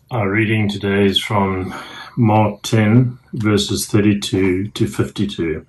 Our reading today is from Mark 10, verses 32 to 52.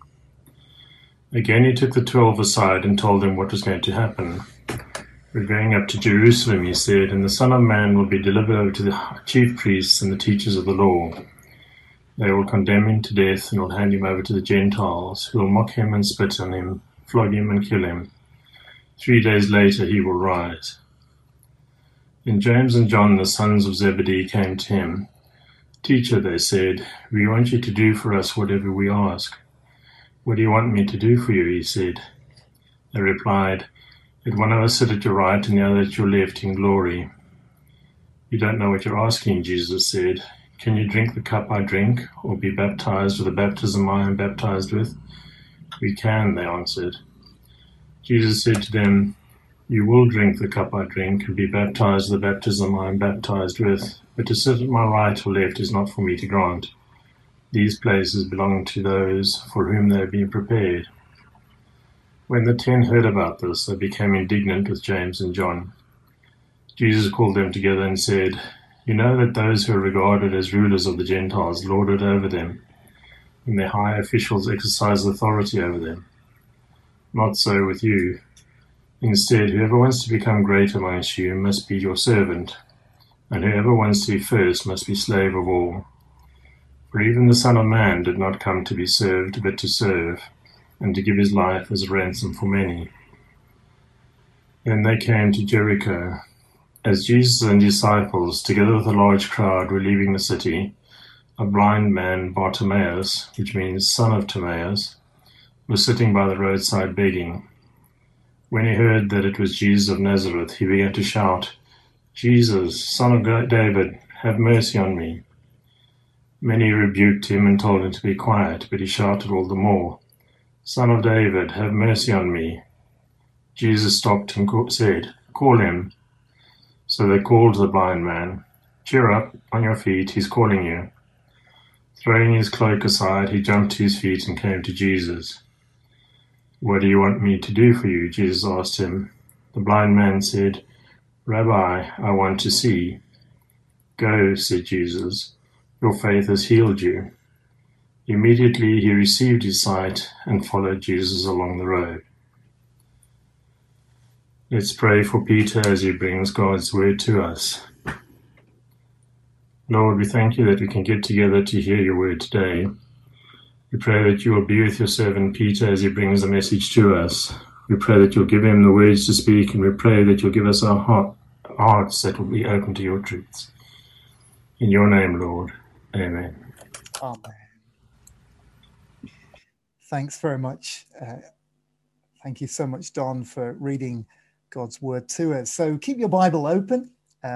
Again he took the 12 aside and told them what was going to happen. "We're going up to Jerusalem," he said, "and the Son of Man will be delivered over to the chief priests and the teachers of the law. They will condemn him to death and will hand him over to the Gentiles, who will mock him and spit on him, flog him and kill him. 3 days later he will rise." Then James and John, the sons of Zebedee, came to him. "Teacher," they said, "we want you to do for us whatever we ask." "What do you want me to do for you?" he said. They replied, "Let one of us sit at your right and the other at your left in glory." "You don't know what you're asking," Jesus said. "Can you drink the cup I drink, or be baptized with the baptism I am baptized with?" "We can," they answered. Jesus said to them, "You will drink the cup I drink and be baptized with the baptism I am baptized with, but to sit at my right or left is not for me to grant. These places belong to those for whom they have been prepared." When the 10 heard about this, they became indignant with James and John. Jesus called them together and said, "You know that those who are regarded as rulers of the Gentiles lord it over them, and their high officials exercise authority over them. Not so with you. Instead, whoever wants to become great amongst you must be your servant, and whoever wants to be first must be slave of all. For even the Son of Man did not come to be served, but to serve, and to give his life as a ransom for many." Then they came to Jericho. As Jesus and his disciples, together with a large crowd, were leaving the city, a blind man, Bartimaeus, which means son of Timaeus, was sitting by the roadside begging. When he heard that it was Jesus of Nazareth, he began to shout, "Jesus, Son of David, have mercy on me." Many rebuked him and told him to be quiet, but he shouted all the more, "Son of David, have mercy on me." Jesus stopped and said, "Call him." So they called the blind man. "Cheer up, on your feet, he's calling you." Throwing his cloak aside, he jumped to his feet and came to Jesus. "What do you want me to do for you?" Jesus asked him. The blind man said, "Rabbi, I want to see." "Go," said Jesus, "your faith has healed you." Immediately he received his sight and followed Jesus along the road. Let's pray for Peter as he brings God's word to us. Lord, we thank you that we can get together to hear your word today. We pray that you will be with your servant Peter as he brings the message to us. We pray that you'll give him the words to speak, and we pray that you'll give us our hearts that will be open to your truths. In your name, Lord. Amen. Amen. Thanks very much. Thank you so much, Don, for reading God's word to us. So keep your Bible open,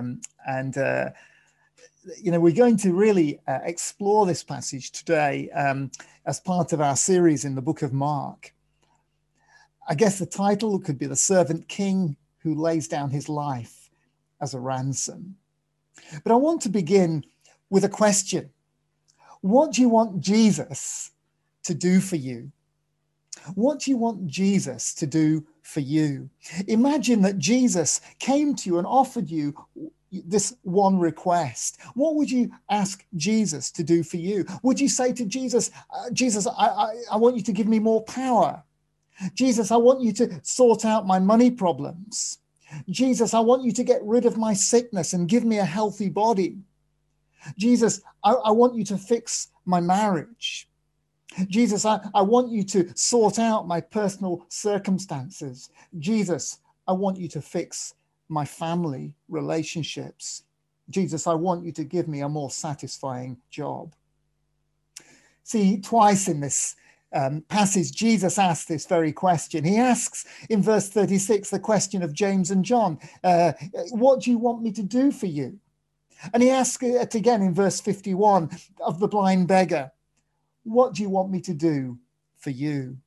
we're going to really explore this passage today as part of our series in the book of Mark. I guess the title could be "The Servant King Who Lays Down His Life as a Ransom." But I want to begin with a question. What do you want Jesus to do for you? What do you want Jesus to do for you? Imagine that Jesus came to you and offered you this one request. What would you ask Jesus to do for you? Would you say to Jesus, Jesus, I want you to give me more power. Jesus, I want you to sort out my money problems. Jesus, I want you to get rid of my sickness and give me a healthy body. Jesus, I want you to fix my marriage. Jesus, I want you to sort out my personal circumstances. Jesus, I want you to fix my family relationships. Jesus, I want you to give me a more satisfying job. See, twice in this passage, Jesus asks this very question. He asks in verse 36 the question of James and John, what do you want me to do for you? And he asks it again in verse 51 of the blind beggar, what do you want me to do for you?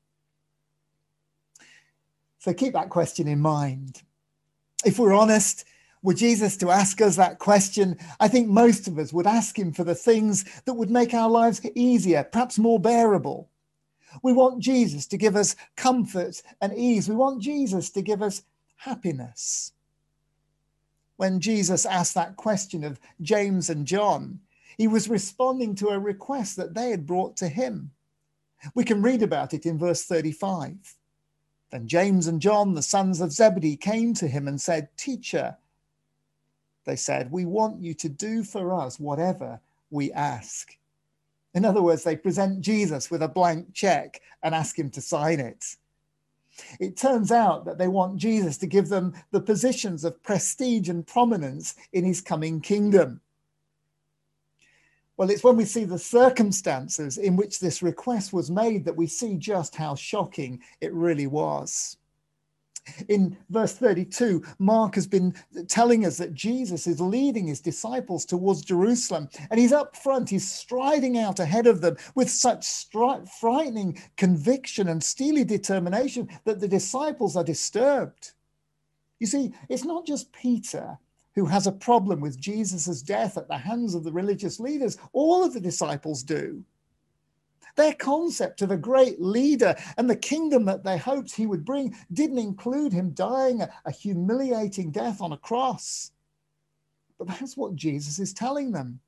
So keep that question in mind. If we're honest, were Jesus to ask us that question, I think most of us would ask him for the things that would make our lives easier, perhaps more bearable. We want Jesus to give us comfort and ease. We want Jesus to give us happiness. When Jesus asked that question of James and John, he was responding to a request that they had brought to him. We can read about it in verse 35. Then James and John, the sons of Zebedee, came to him and said, "Teacher," they said, "we want you to do for us whatever we ask." In other words, they present Jesus with a blank check and ask him to sign it. It turns out that they want Jesus to give them the positions of prestige and prominence in his coming kingdom. Well, it's when we see the circumstances in which this request was made that we see just how shocking it really was. In verse 32, Mark has been telling us that Jesus is leading his disciples towards Jerusalem, and he's up front, he's striding out ahead of them with such frightening conviction and steely determination that the disciples are disturbed. You see, it's not just Peter who has a problem with Jesus's death at the hands of the religious leaders. All of the disciples do. Their concept of a great leader and the kingdom that they hoped he would bring didn't include him dying a humiliating death on a cross. But that's what Jesus is telling them.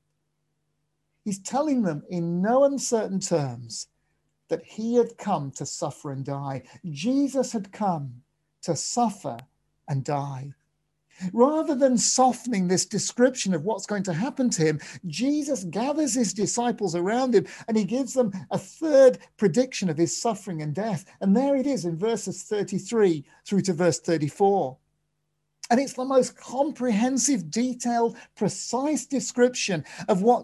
He's telling them in no uncertain terms that he had come to suffer and die. Jesus had come to suffer and die. Rather than softening this description of what's going to happen to him, Jesus gathers his disciples around him and he gives them a third prediction of his suffering and death. And there it is in verses 33 through to verse 34. And it's the most comprehensive, detailed, precise description of what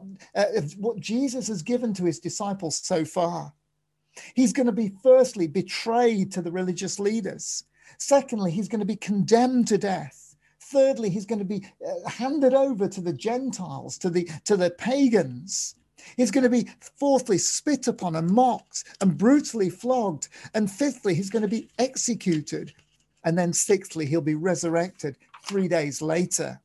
Jesus has given to his disciples so far. He's going to be firstly betrayed to the religious leaders. Secondly, he's going to be condemned to death. Thirdly, he's going to be handed over to the Gentiles, to the pagans. He's going to be, fourthly, spit upon and mocked and brutally flogged. And fifthly, he's going to be executed. And then sixthly, he'll be resurrected 3 days later.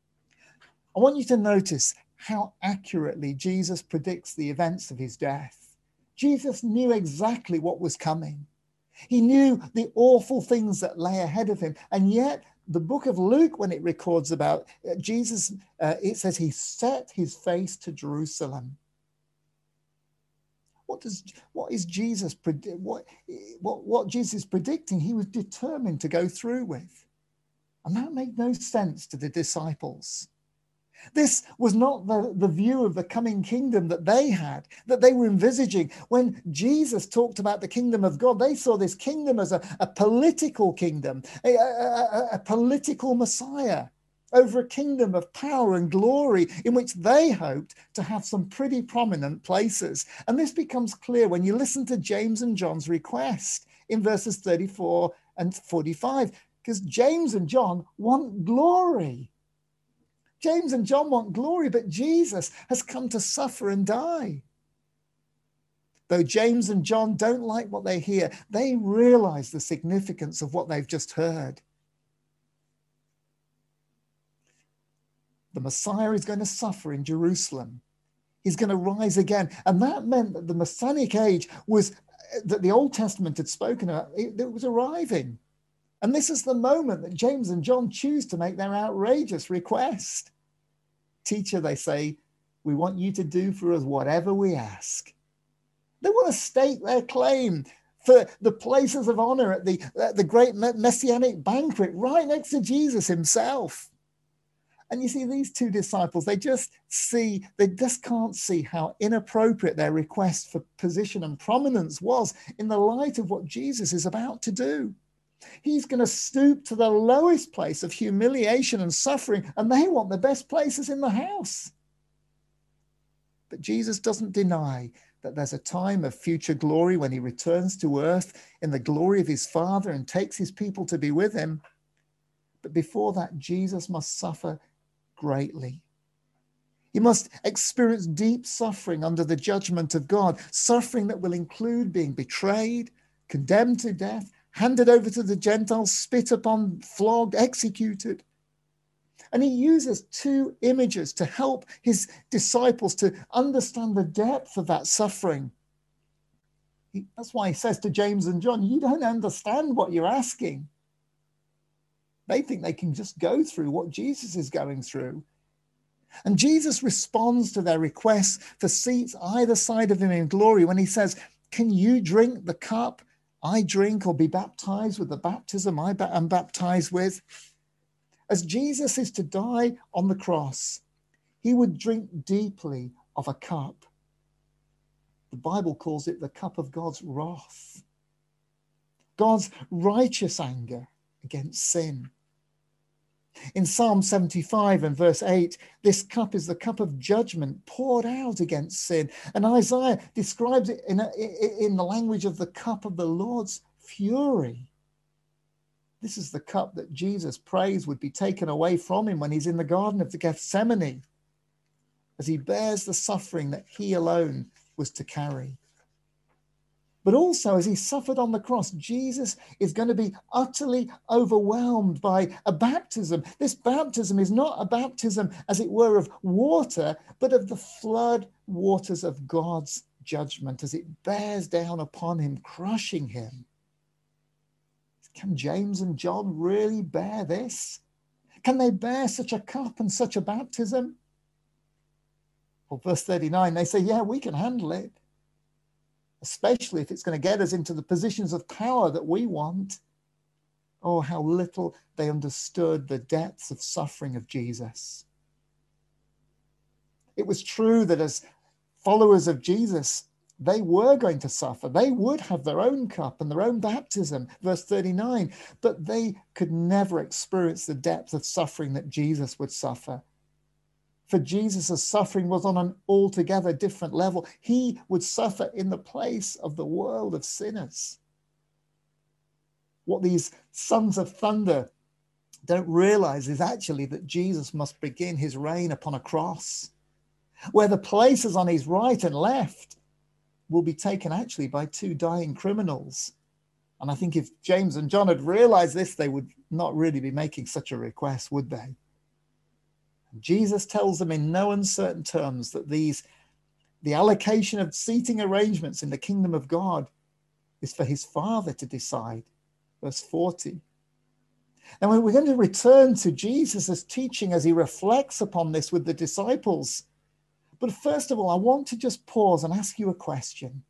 I want you to notice how accurately Jesus predicts the events of his death. Jesus knew exactly what was coming. He knew the awful things that lay ahead of him. And yet, the book of Luke, when it records about Jesus, it says he set his face to Jerusalem. What is Jesus what Jesus is predicting? He was determined to go through with, and that made no sense to the disciples. This was not the view of the coming kingdom that they had, that they were envisaging. When Jesus talked about the kingdom of God, they saw this kingdom as a political kingdom, a political Messiah over a kingdom of power and glory in which they hoped to have some pretty prominent places. And this becomes clear when you listen to James and John's request in verses 34 and 45, because James and John want glory. James and John want glory, but Jesus has come to suffer and die. Though James and John don't like what they hear, they realize the significance of what they've just heard. The Messiah is going to suffer in Jerusalem. He's going to rise again. And that meant that the Messianic age that the Old Testament had spoken about, it was arriving. And this is the moment that James and John choose to make their outrageous request. Teacher, they say, we want you to do for us whatever we ask. They want to stake their claim for the places of honor at the great messianic banquet right next to Jesus himself. And you see, these two disciples, they just can't see how inappropriate their request for position and prominence was in the light of what Jesus is about to do. He's going to stoop to the lowest place of humiliation and suffering, and they want the best places in the house. But Jesus doesn't deny that there's a time of future glory when he returns to earth in the glory of his Father and takes his people to be with him. But before that, Jesus must suffer greatly. He must experience deep suffering under the judgment of God, suffering that will include being betrayed, condemned to death, handed over to the Gentiles, spit upon, flogged, executed. And he uses two images to help his disciples to understand the depth of that suffering. That's why he says to James and John, you don't understand what you're asking. They think they can just go through what Jesus is going through. And Jesus responds to their requests for seats either side of him in glory when he says, can you drink the cup I drink or be baptized with the baptism I am baptized with? As Jesus is to die on the cross, he would drink deeply of a cup. The Bible calls it the cup of God's wrath, God's righteous anger against sin. In Psalm 75 and verse 8, this cup is the cup of judgment poured out against sin. And Isaiah describes it in the language of the cup of the Lord's fury. This is the cup that Jesus prays would be taken away from him when he's in the Garden of Gethsemane, as he bears the suffering that he alone was to carry. But also, as he suffered on the cross, Jesus is going to be utterly overwhelmed by a baptism. This baptism is not a baptism, as it were, of water, but of the flood waters of God's judgment as it bears down upon him, crushing him. Can James and John really bear this? Can they bear such a cup and such a baptism? Well, verse 39, they say, yeah, we can handle it, especially if it's going to get us into the positions of power that we want. Oh, how little they understood the depths of suffering of Jesus. It was true that as followers of Jesus, they were going to suffer. They would have their own cup and their own baptism, verse 39, but they could never experience the depth of suffering that Jesus would suffer. For Jesus' suffering was on an altogether different level. He would suffer in the place of the world of sinners. What these sons of thunder don't realize is actually that Jesus must begin his reign upon a cross, where the places on his right and left will be taken actually by two dying criminals. And I think if James and John had realized this, they would not really be making such a request, would they? Jesus tells them in no uncertain terms that the allocation of seating arrangements in the kingdom of God is for his Father to decide. Verse 40. And we're going to return to Jesus' teaching as he reflects upon this with the disciples. But first of all, I want to just pause and ask you a question.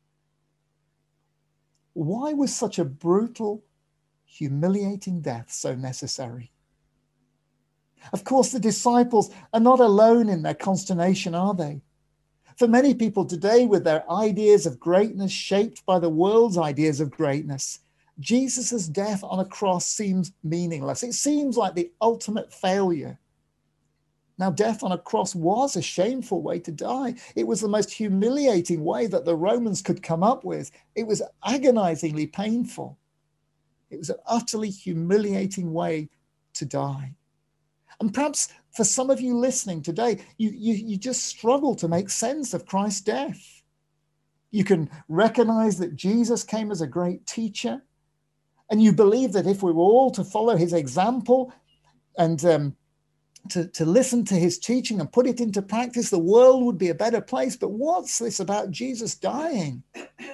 Why was such a brutal, humiliating death so necessary? Of course, the disciples are not alone in their consternation, are they? For many people today, with their ideas of greatness shaped by the world's ideas of greatness, Jesus' death on a cross seems meaningless. It seems like the ultimate failure. Now, death on a cross was a shameful way to die. It was the most humiliating way that the Romans could come up with. It was agonizingly painful. It was an utterly humiliating way to die. And perhaps for some of you listening today, you just struggle to make sense of Christ's death. You can recognize that Jesus came as a great teacher, and you believe that if we were all to follow his example and to listen to his teaching and put it into practice, the world would be a better place. But what's this about Jesus dying?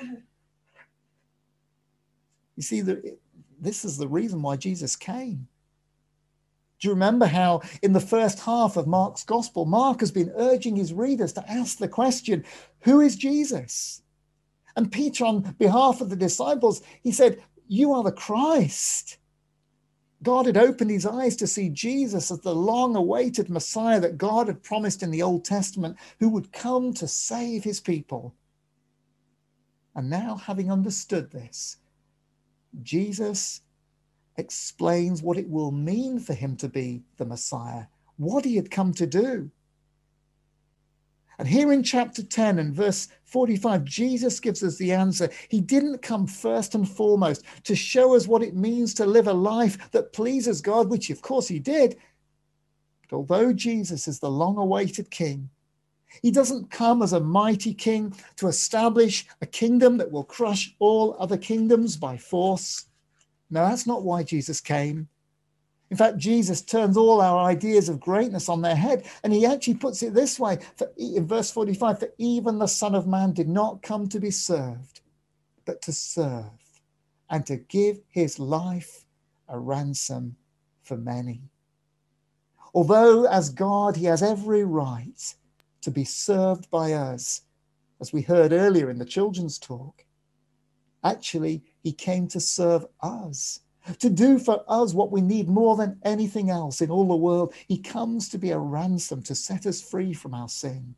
You see, this is the reason why Jesus came. Do you remember how in the first half of Mark's gospel, Mark has been urging his readers to ask the question, who is Jesus? And Peter, on behalf of the disciples, he said, you are the Christ. God had opened his eyes to see Jesus as the long-awaited Messiah that God had promised in the Old Testament, who would come to save his people. And now, having understood this, Jesus explains what it will mean for him to be the Messiah, what he had come to do. And here in chapter 10 and verse 45, Jesus gives us the answer. He didn't come first and foremost to show us what it means to live a life that pleases God, which of course he did. But although Jesus is the long-awaited king, he doesn't come as a mighty king to establish a kingdom that will crush all other kingdoms by force. No, that's not why Jesus came. In fact, Jesus turns all our ideas of greatness on their head, and he actually puts it this way in verse 45, for even the Son of Man did not come to be served, but to serve and to give his life a ransom for many. Although as God, he has every right to be served by us, as we heard earlier in the children's talk, actually, he came to serve us, to do for us what we need more than anything else in all the world. He comes to be a ransom to set us free from our sin.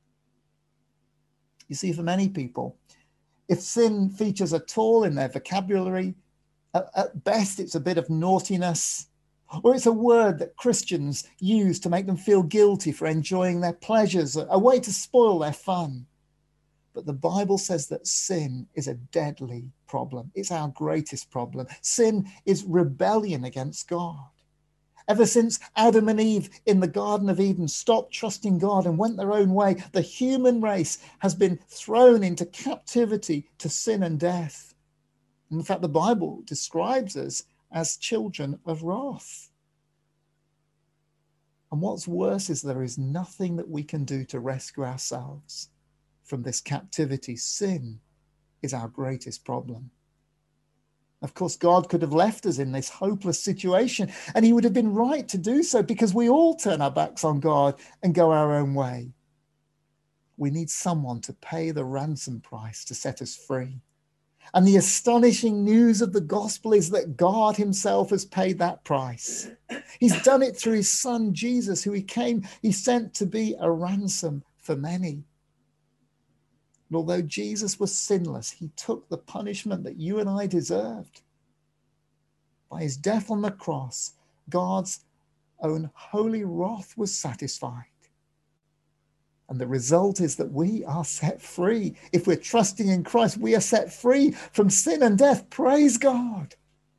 You see, for many people, if sin features at all in their vocabulary, at best it's a bit of naughtiness, or it's a word that Christians use to make them feel guilty for enjoying their pleasures, a way to spoil their fun. But the Bible says that sin is a deadly problem. It's our greatest problem. Sin is rebellion against God. Ever since Adam and Eve in the Garden of Eden stopped trusting God and went their own way, the human race has been thrown into captivity to sin and death. In fact, the Bible describes us as children of wrath. And what's worse is there is nothing that we can do to rescue ourselves from this captivity. Sin is our greatest problem. Of course, God could have left us in this hopeless situation, and he would have been right to do so because we all turn our backs on God and go our own way. We need someone to pay the ransom price to set us free. And the astonishing news of the gospel is that God himself has paid that price. He's done it through his son, Jesus, who he sent to be a ransom for many. And although Jesus was sinless, he took the punishment that you and I deserved. By his death on the cross, God's own holy wrath was satisfied. And the result is that we are set free. If we're trusting in Christ, we are set free from sin and death. Praise God.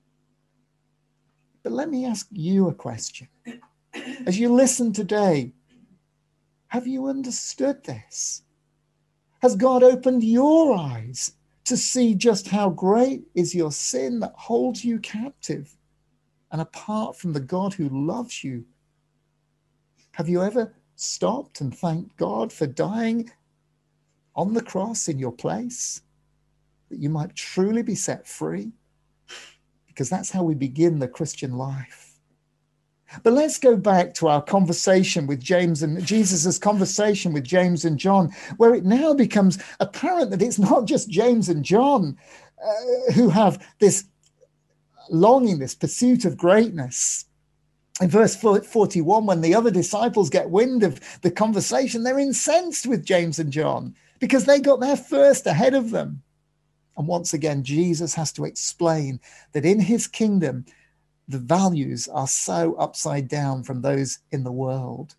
But let me ask you a question. As you listen today, have you understood this? Has God opened your eyes to see just how great is your sin that holds you captive? And apart from the God who loves you, have you ever stopped and thanked God for dying on the cross in your place, that you might truly be set free? Because that's how we begin the Christian life. But let's go back to our conversation with James and Jesus's conversation with James and John, where it now becomes apparent that it's not just James and John who have this longing, this pursuit of greatness. In verse 41, when the other disciples get wind of the conversation, they're incensed with James and John because they got there first ahead of them. And once again, Jesus has to explain that in his kingdom, the values are so upside down from those in the world.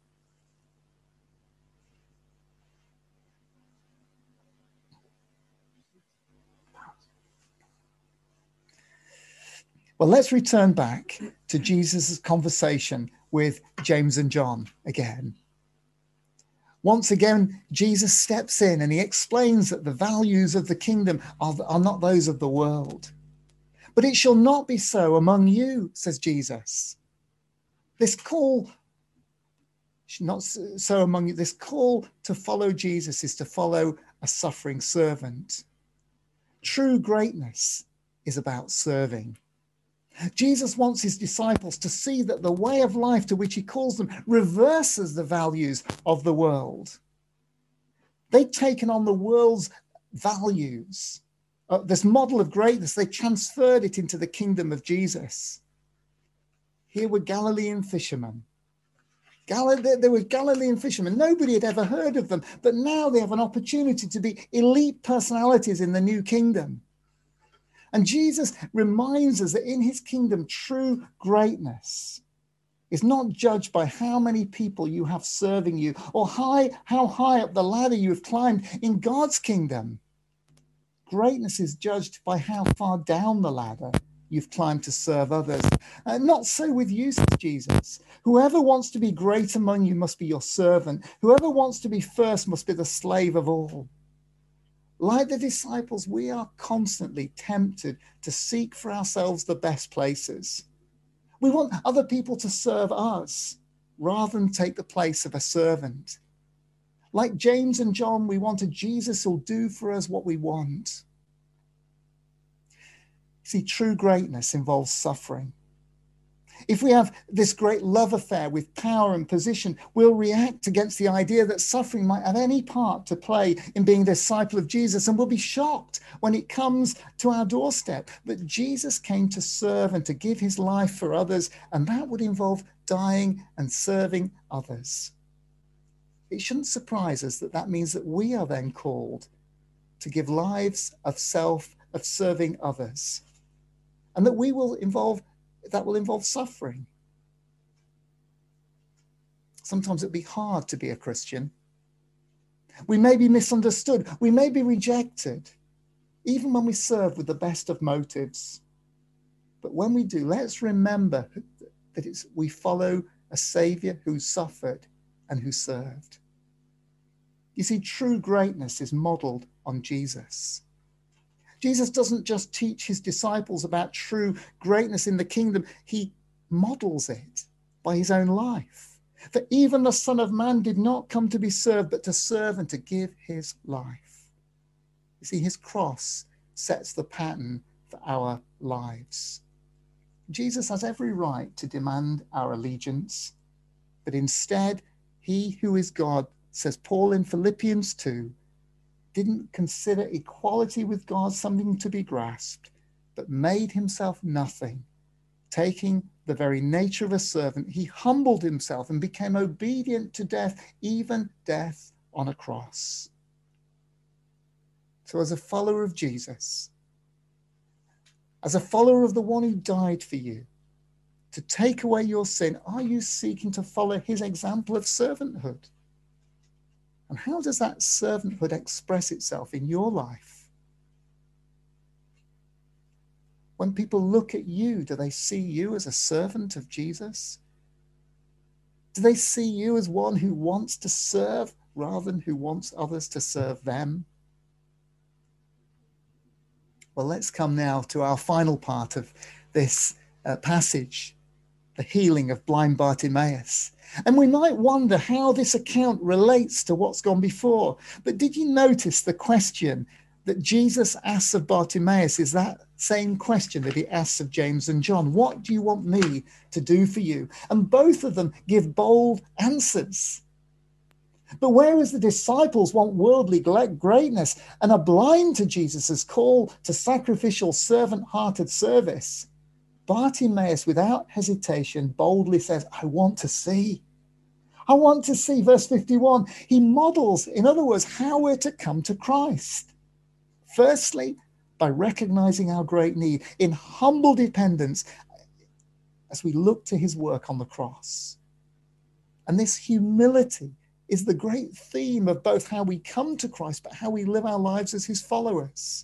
Well, let's return back to Jesus' conversation with James and John again. Once again, Jesus steps in and he explains that the values of the kingdom are not those of the world. But it shall not be so among you, says Jesus. This call, not so among you, this call to follow Jesus is to follow a suffering servant. True greatness is about serving. Jesus wants his disciples to see that the way of life to which he calls them reverses the values of the world. They'd taken on the world's values. This model of greatness, they transferred it into the kingdom of Jesus. Here were Galilean fishermen. There were Galilean fishermen. Nobody had ever heard of them, but now they have an opportunity to be elite personalities in the new kingdom. And Jesus reminds us that in his kingdom, true greatness is not judged by how many people you have serving you or how high up the ladder you have climbed. In God's kingdom, greatness is judged by how far down the ladder you've climbed to serve others. Not so with you, says Jesus. Whoever wants to be great among you must be your servant. Whoever wants to be first must be the slave of all. Like the disciples, we are constantly tempted to seek for ourselves the best places. We want other people to serve us rather than take the place of a servant. Like James and John, we want a Jesus who'll do for us what we want. See, true greatness involves suffering. If we have this great love affair with power and position, we'll react against the idea that suffering might have any part to play in being a disciple of Jesus, and we'll be shocked when it comes to our doorstep. But Jesus came to serve and to give his life for others, and that would involve dying and serving others. It shouldn't surprise us that that means that we are then called to give lives of self, of serving others, and that will involve suffering. Sometimes it'll be hard to be a Christian. We may be misunderstood. We may be rejected, even when we serve with the best of motives. But when we do, let's remember that we follow a Saviour who suffered and who served. You see, true greatness is modelled on Jesus. Jesus doesn't just teach his disciples about true greatness in the kingdom, he models it by his own life. For even the Son of Man did not come to be served, but to serve and to give his life. You see, his cross sets the pattern for our lives. Jesus has every right to demand our allegiance, but instead, he who is God, says Paul in Philippians 2, didn't consider equality with God something to be grasped, but made himself nothing. Taking the very nature of a servant, he humbled himself and became obedient to death, even death on a cross. So as a follower of Jesus, as a follower of the one who died for you, to take away your sin, are you seeking to follow his example of servanthood? And how does that servanthood express itself in your life? When people look at you, do they see you as a servant of Jesus? Do they see you as one who wants to serve rather than who wants others to serve them? Well, let's come now to our final part of this passage, the healing of blind Bartimaeus. And we might wonder how this account relates to what's gone before. But did you notice the question that Jesus asks of Bartimaeus is that same question that he asks of James and John? What do you want me to do for you? And both of them give bold answers. But whereas the disciples want worldly greatness and are blind to Jesus' call to sacrificial, servant-hearted service, Bartimaeus, without hesitation, boldly says, I want to see. I want to see. Verse 51, he models, in other words, how we're to come to Christ. Firstly, by recognizing our great need in humble dependence as we look to his work on the cross. And this humility is the great theme of both how we come to Christ, but how we live our lives as his followers.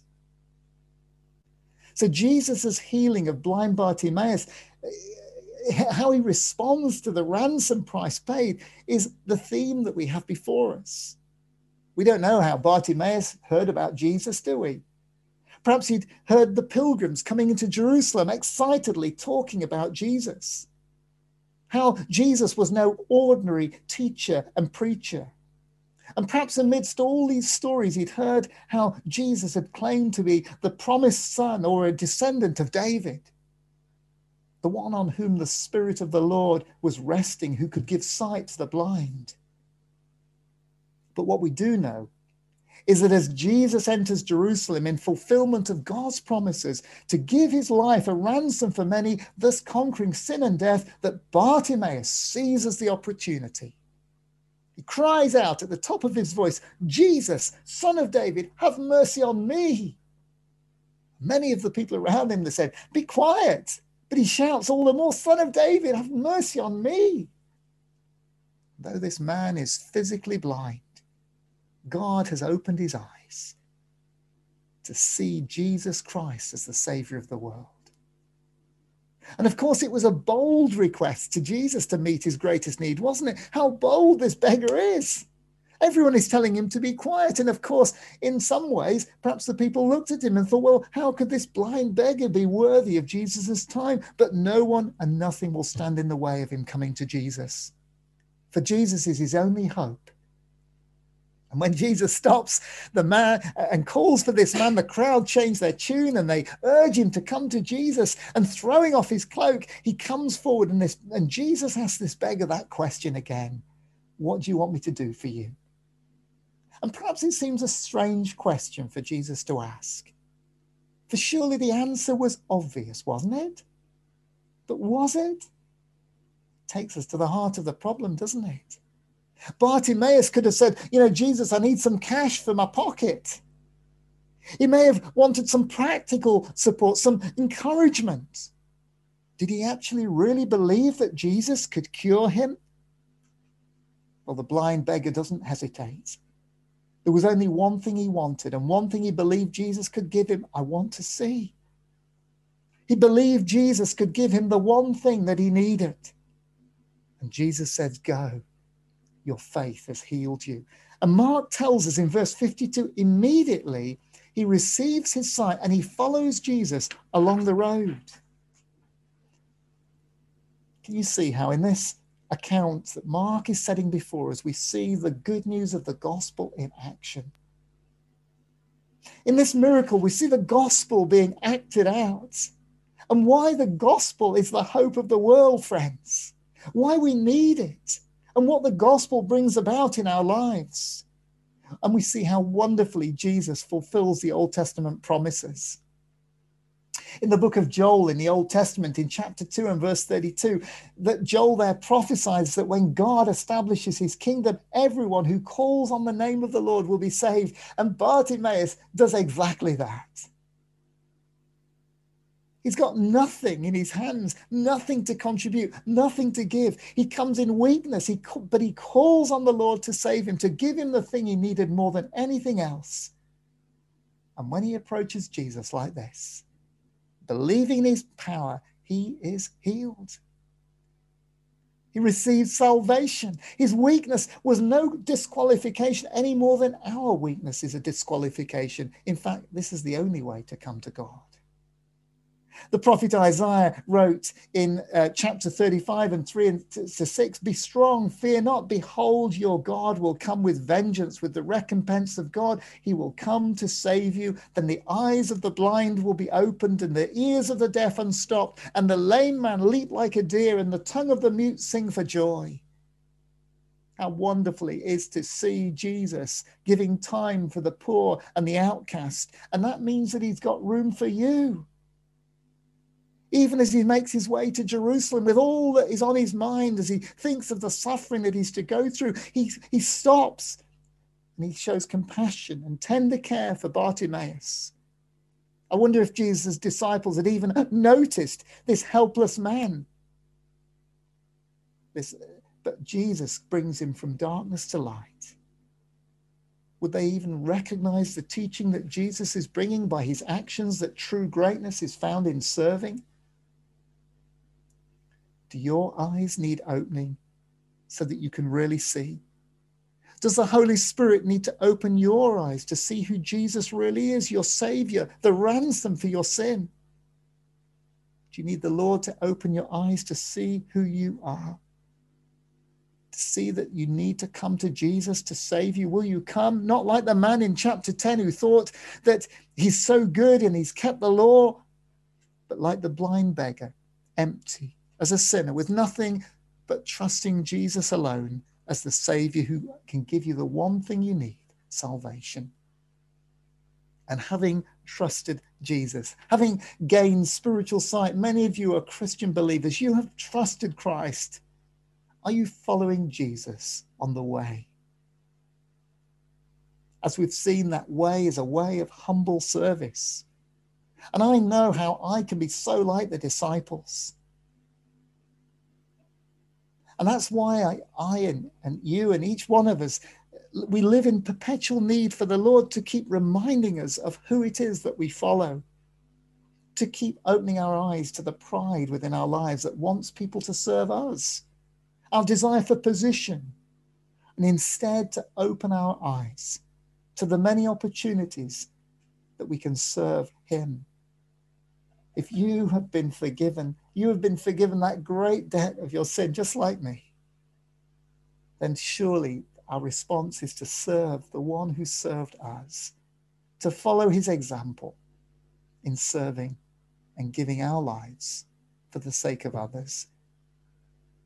So Jesus' healing of blind Bartimaeus, how he responds to the ransom price paid, is the theme that we have before us. We don't know how Bartimaeus heard about Jesus, do we? Perhaps he'd heard the pilgrims coming into Jerusalem excitedly talking about Jesus. How Jesus was no ordinary teacher and preacher. And perhaps amidst all these stories, he'd heard how Jesus had claimed to be the promised son or a descendant of David, the one on whom the Spirit of the Lord was resting, who could give sight to the blind. But what we do know is that as Jesus enters Jerusalem in fulfillment of God's promises to give his life a ransom for many, thus conquering sin and death, that Bartimaeus seizes the opportunity. He cries out at the top of his voice, Jesus, Son of David, have mercy on me. Many of the people around him said, be quiet. But he shouts all the more, Son of David, have mercy on me. Though this man is physically blind, God has opened his eyes to see Jesus Christ as the Savior of the world. And of course, it was a bold request to Jesus to meet his greatest need, wasn't it? How bold this beggar is. Everyone is telling him to be quiet. And of course, in some ways, perhaps the people looked at him and thought, well, how could this blind beggar be worthy of Jesus' time? But no one and nothing will stand in the way of him coming to Jesus. For Jesus is his only hope. And when Jesus stops the man and calls for this man, the crowd change their tune and they urge him to come to Jesus. And throwing off his cloak, he comes forward and Jesus asks this beggar that question again. What do you want me to do for you? And perhaps it seems a strange question for Jesus to ask. For surely the answer was obvious, wasn't it? But was it? Takes us to the heart of the problem, doesn't it? Bartimaeus could have said, Jesus, I need some cash for my pocket. He may have wanted some practical support, some encouragement. Did he actually really believe that Jesus could cure him? Well, the blind beggar doesn't hesitate. There was only one thing he wanted and one thing he believed Jesus could give him. I want to see. He believed Jesus could give him the one thing that he needed. And Jesus says, go. Your faith has healed you. And Mark tells us in verse 52, immediately he receives his sight and he follows Jesus along the road. Can you see how in this account that Mark is setting before us, we see the good news of the gospel in action? In this miracle, we see the gospel being acted out. And why the gospel is the hope of the world, friends. Why we need it. And what the gospel brings about in our lives. And we see how wonderfully Jesus fulfills the Old Testament promises. In the book of Joel in the Old Testament, in chapter 2 and verse 32, that Joel there prophesies that when God establishes his kingdom, everyone who calls on the name of the Lord will be saved. And Bartimaeus does exactly that. He's got nothing in his hands, nothing to contribute, nothing to give. He comes in weakness, but he calls on the Lord to save him, to give him the thing he needed more than anything else. And when he approaches Jesus like this, believing in his power, he is healed. He receives salvation. His weakness was no disqualification any more than our weakness is a disqualification. In fact, this is the only way to come to God. The prophet Isaiah wrote in chapter 35 and 3 to 6, be strong, fear not. Behold, your God will come with vengeance, with the recompense of God. He will come to save you. Then the eyes of the blind will be opened and the ears of the deaf unstopped, and the lame man leap like a deer, and the tongue of the mute sing for joy. How wonderful it is to see Jesus giving time for the poor and the outcast. And that means that he's got room for you. Even as he makes his way to Jerusalem with all that is on his mind, as he thinks of the suffering that he's to go through, he stops and he shows compassion and tender care for Bartimaeus. I wonder if Jesus' disciples had even noticed this helpless man. But Jesus brings him from darkness to light. Would they even recognize the teaching that Jesus is bringing by his actions, that true greatness is found in serving? Do your eyes need opening so that you can really see? Does the Holy Spirit need to open your eyes to see who Jesus really is, your Savior, the ransom for your sin? Do you need the Lord to open your eyes to see who you are? To see that you need to come to Jesus to save you? Will you come? Not like the man in chapter 10 who thought that he's so good and he's kept the law, but like the blind beggar, empty, as a sinner, with nothing but trusting Jesus alone as the Savior who can give you the one thing you need, salvation. And having trusted Jesus, having gained spiritual sight, many of you are Christian believers. You have trusted Christ. Are you following Jesus on the way? As we've seen, that way is a way of humble service. And I know how I can be so like the disciples. And that's why I and you and each one of us, we live in perpetual need for the Lord to keep reminding us of who it is that we follow, to keep opening our eyes to the pride within our lives that wants people to serve us, our desire for position, and instead to open our eyes to the many opportunities that we can serve him. If you have been forgiven, you have been forgiven that great debt of your sin, just like me, then surely our response is to serve the one who served us, to follow his example in serving and giving our lives for the sake of others.